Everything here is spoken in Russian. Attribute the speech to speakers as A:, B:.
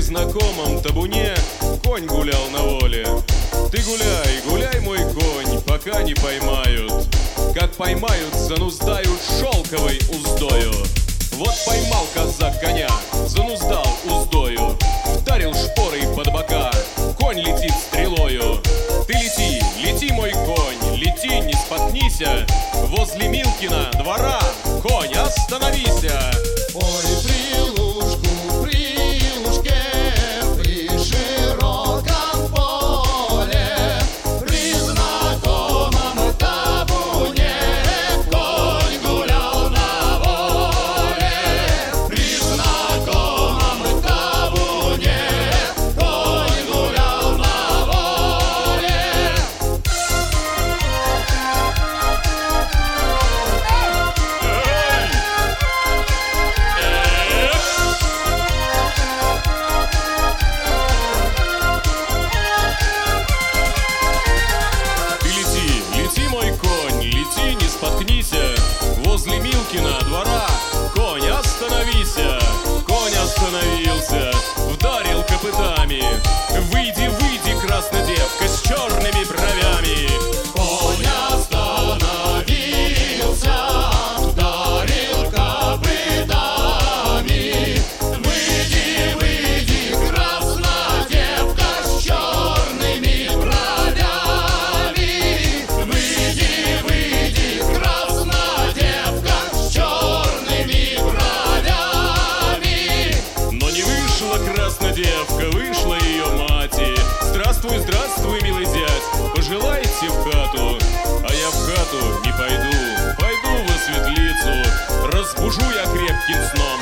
A: знакомом табуне конь гулял на воле. Ты гуляй, гуляй, мой конь, пока не поймают. Как поймают, зануздают шелковой уздою. Вот поймал казак коня, зануздал уздою, вдарил шпорой под бока, конь летит стрелою. Ты лети, лети, мой конь, лети, не споткнися. Возле Милкина двора, конь, остановися.
B: Ой, прилужку, прилужке, при широком поле, при знакомом табуне конь гулял на воле. При знакомом табуне конь гулял на воле.
A: Споткнися, возле Милкина двора, конь, остановися. Конь остановился, вдарил копытами. Выйди, выйди, красная девка с черными бровями.
B: Конь остановился, вдарил копытами. Выйди, выйди, красная девка с черными бровями. Выйди, выйди, красная девка с черными бровями.
A: Но не вышла красная девка, вышла ее мати. Здравствуй, здравствуй, милый зять, пожелайте в хату. А я в хату не пойду, пойду во светлицу. Разбужу я крепким сном